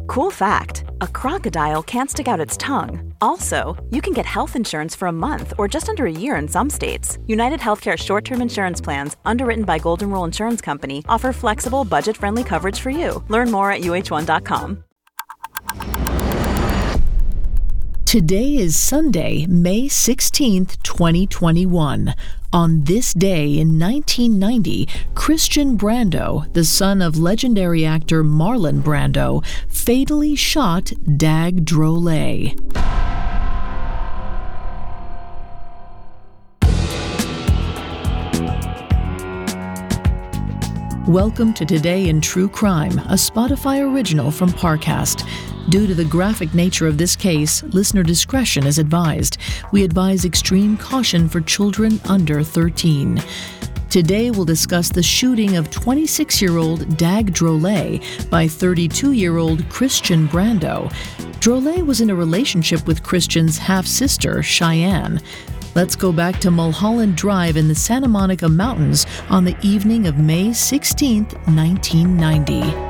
Cool fact, a crocodile can't stick out its tongue. Also, you can get health insurance for a month or just under a year in some states. United Healthcare short-term insurance plans, underwritten by Golden Rule Insurance Company, offer flexible, budget-friendly coverage for you. Learn more at uh1.com. Today is Sunday, May 16th, 2021. On this day in 1990, Christian Brando, the son of legendary actor Marlon Brando, fatally shot Dag Drolet. Welcome to Today in True Crime, a Spotify original from Parcast. Due to the graphic nature of this case, listener discretion is advised. We advise extreme caution for children under 13. Today we'll discuss the shooting of 26-year-old Dag Drolet by 32-year-old Christian Brando. Drolet was in a relationship with Christian's half-sister, Cheyenne. Let's go back to Mulholland Drive in the Santa Monica Mountains on the evening of May 16, 1990.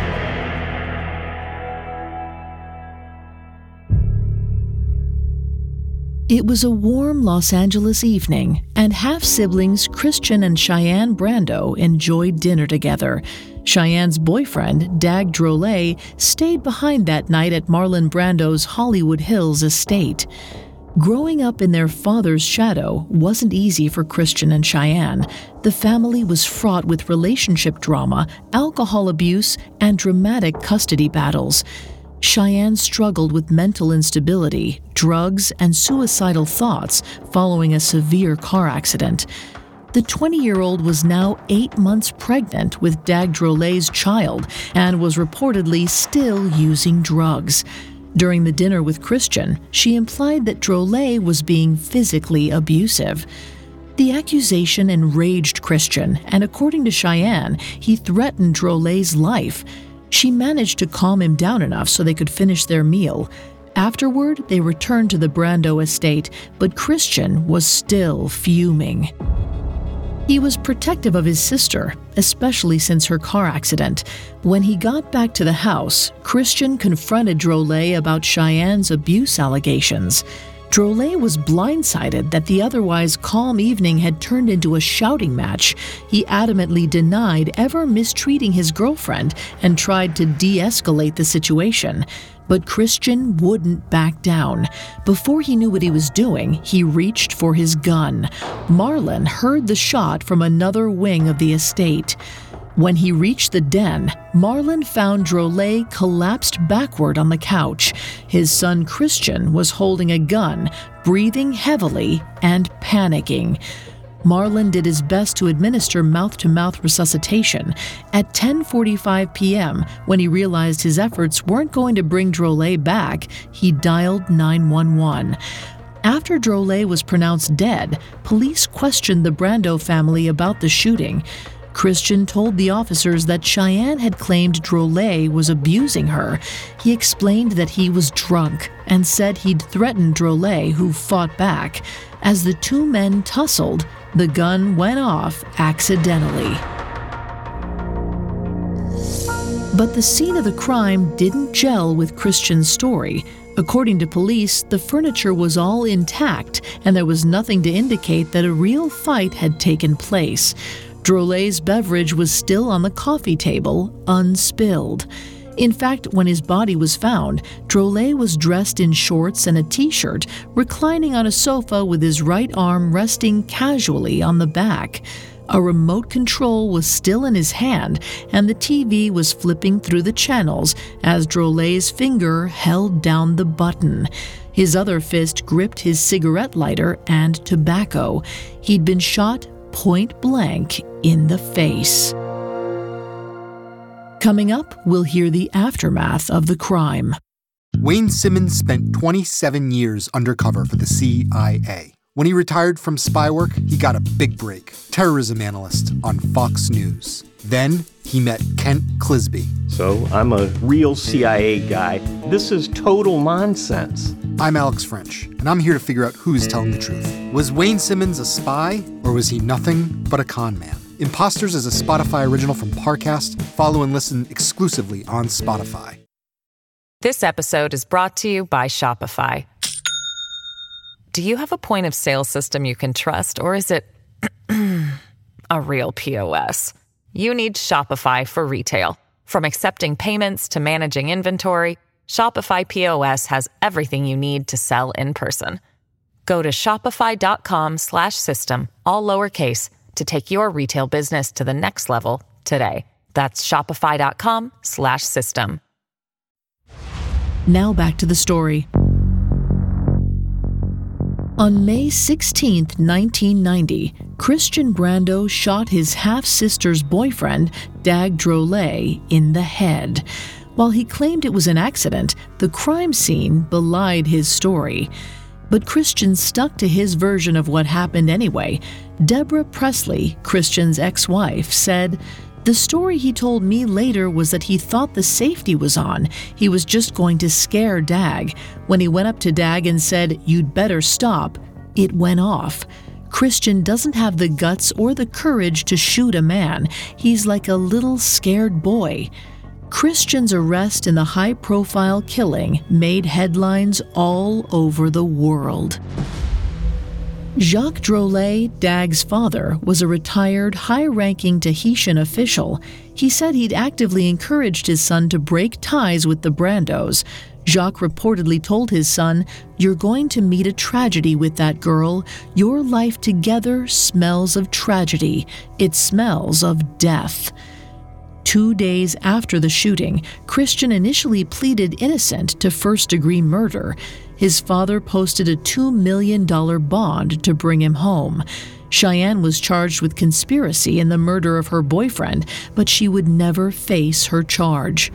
It was a warm Los Angeles evening, and half-siblings Christian and Cheyenne Brando enjoyed dinner together. Cheyenne's boyfriend, Dag Drolet, stayed behind that night at Marlon Brando's Hollywood Hills estate. Growing up in their father's shadow wasn't easy for Christian and Cheyenne. The family was fraught with relationship drama, alcohol abuse, and dramatic custody battles. Cheyenne struggled with mental instability, drugs, and suicidal thoughts following a severe car accident. The 20-year-old was now 8 months pregnant with Dag Drolet's child and was reportedly still using drugs. During the dinner with Christian, she implied that Drolet was being physically abusive. The accusation enraged Christian, and according to Cheyenne, he threatened Drolet's life. She managed to calm him down enough so they could finish their meal. Afterward, they returned to the Brando estate, but Christian was still fuming. He was protective of his sister, especially since her car accident. When he got back to the house, Christian confronted Drolet about Cheyenne's abuse allegations. Drolet was blindsided that the otherwise calm evening had turned into a shouting match. He adamantly denied ever mistreating his girlfriend and tried to de-escalate the situation. But Christian wouldn't back down. Before he knew what he was doing, he reached for his gun. Marlon heard the shot from another wing of the estate. When he reached the den, Marlon found Drolet collapsed backward on the couch. His son Christian was holding a gun, breathing heavily and panicking. Marlon did his best to administer mouth-to-mouth resuscitation. At 10:45 p.m., when he realized his efforts weren't going to bring Drolet back, he dialed 911. After Drolet was pronounced dead, police questioned the Brando family about the shooting. Christian told the officers that Cheyenne had claimed Drolet was abusing her. He explained that he was drunk and said he'd threatened Drolet, who fought back. As the two men tussled, the gun went off accidentally. But the scene of the crime didn't gel with Christian's story. According to police, the furniture was all intact, and there was nothing to indicate that a real fight had taken place. Drolet's beverage was still on the coffee table, unspilled. In fact, when his body was found, Drolet was dressed in shorts and a t-shirt, reclining on a sofa with his right arm resting casually on the back. A remote control was still in his hand, and the TV was flipping through the channels as Drolet's finger held down the button. His other fist gripped his cigarette lighter and tobacco. He'd been shot point blank in the face. Coming up, we'll hear the aftermath of the crime. Wayne Simmons spent 27 years undercover for the CIA. When he retired from spy work, he got a big break, terrorism analyst on Fox News. Then he met Kent Clisby. So I'm a real CIA guy. This is total nonsense. I'm Alex French, and I'm here to figure out who's telling the truth. Was Wayne Simmons a spy, or was he nothing but a con man? Imposters is a Spotify original from Parcast. Follow and listen exclusively on Spotify. This episode is brought to you by Shopify. Do you have a point of sale system you can trust, or is it a real POS? You need Shopify for retail. From accepting payments to managing inventory, Shopify POS has everything you need to sell in person. Go to shopify.com/system, all lowercase, to take your retail business to the next level today. That's shopify.com/system. Now back to the story. On May 16, 1990, Christian Brando shot his half-sister's boyfriend, Dag Drolet, in the head. While he claimed it was an accident, the crime scene belied his story. But Christian stuck to his version of what happened anyway. Deborah Presley, Christian's ex-wife, said, "The story he told me later was that he thought the safety was on. He was just going to scare Dag. When he went up to Dag and said, 'You'd better stop,' it went off. Christian doesn't have the guts or the courage to shoot a man. He's like a little scared boy." Christian's arrest in the high-profile killing made headlines all over the world. Jacques Drolet, Dag's father, was a retired, high-ranking Tahitian official. He said he'd actively encouraged his son to break ties with the Brandos. Jacques reportedly told his son, "You're going to meet a tragedy with that girl. Your life together smells of tragedy. It smells of death." 2 days after the shooting, Christian initially pleaded innocent to first-degree murder. His father posted a $2 million bond to bring him home. Cheyenne was charged with conspiracy in the murder of her boyfriend, but she would never face her charge.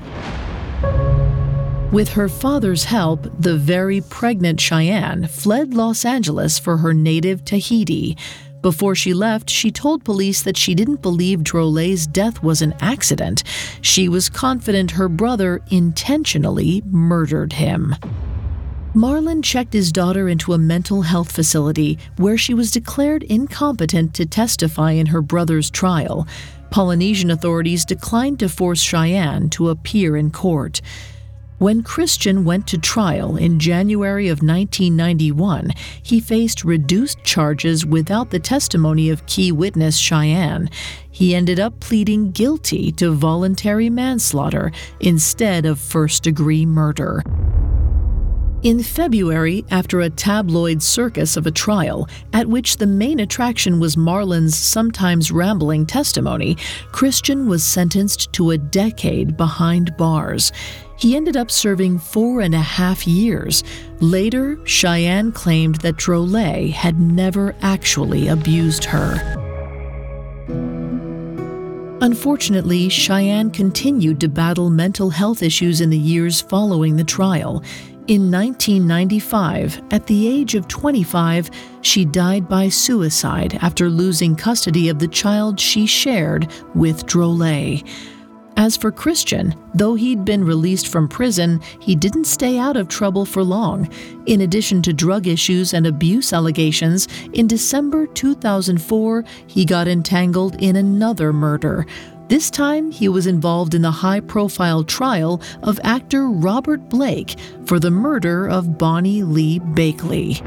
With her father's help, the very pregnant Cheyenne fled Los Angeles for her native Tahiti. Before she left, she told police that she didn't believe Drolet's death was an accident. She was confident her brother intentionally murdered him. Marlon checked his daughter into a mental health facility where she was declared incompetent to testify in her brother's trial. Polynesian authorities declined to force Cheyenne to appear in court. When Christian went to trial in January of 1991, he faced reduced charges without the testimony of key witness Cheyenne. He ended up pleading guilty to voluntary manslaughter instead of first-degree murder. In February, after a tabloid circus of a trial, at which the main attraction was Marlon's sometimes rambling testimony, Christian was sentenced to a decade behind bars. He ended up serving 4.5 years. Later, Cheyenne claimed that Drolet had never actually abused her. Unfortunately, Cheyenne continued to battle mental health issues in the years following the trial. In 1995, at the age of 25, she died by suicide after losing custody of the child she shared with Drolet. As for Christian, though he'd been released from prison, he didn't stay out of trouble for long. In addition to drug issues and abuse allegations, in December 2004, he got entangled in another murder. This time, he was involved in the high-profile trial of actor Robert Blake for the murder of Bonnie Lee Bakley.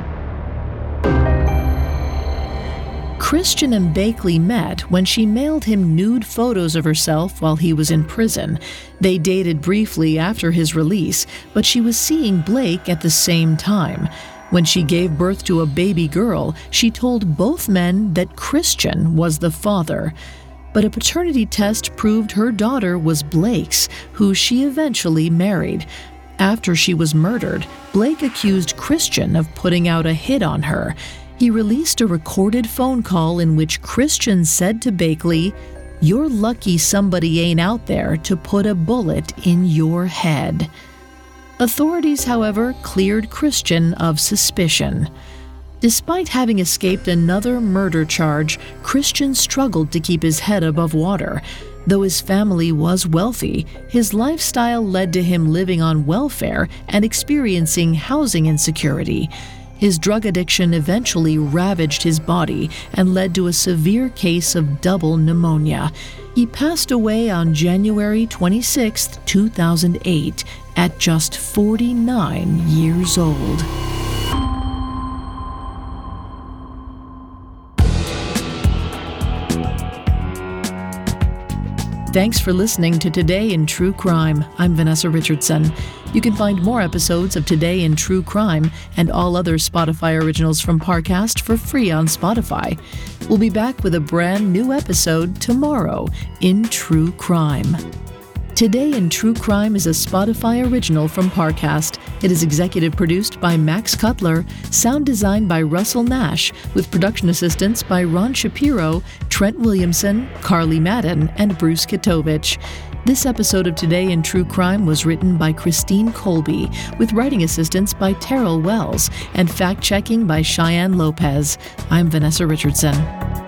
Christian and Bakley met when she mailed him nude photos of herself while he was in prison. They dated briefly after his release, but she was seeing Blake at the same time. When she gave birth to a baby girl, she told both men that Christian was the father. But a paternity test proved her daughter was Blake's, who she eventually married. After she was murdered, Blake accused Christian of putting out a hit on her. He released a recorded phone call in which Christian said to Bakley, "You're lucky somebody ain't out there to put a bullet in your head." Authorities, however, cleared Christian of suspicion. Despite having escaped another murder charge, Christian struggled to keep his head above water. Though his family was wealthy, his lifestyle led to him living on welfare and experiencing housing insecurity. His drug addiction eventually ravaged his body and led to a severe case of double pneumonia. He passed away on January 26, 2008, at just 49 years old. Thanks for listening to Today in True Crime. I'm Vanessa Richardson. You can find more episodes of Today in True Crime and all other Spotify originals from Parcast for free on Spotify. We'll be back with a brand new episode tomorrow in True Crime. Today in True Crime is a Spotify original from Parcast. It is executive produced by Max Cutler, sound designed by Russell Nash, with production assistance by Ron Shapiro, Trent Williamson, Carly Madden, and Bruce Kitovich. This episode of Today in True Crime was written by Christine Colby, with writing assistance by Terrell Wells, and fact-checking by Cheyenne Lopez. I'm Vanessa Richardson.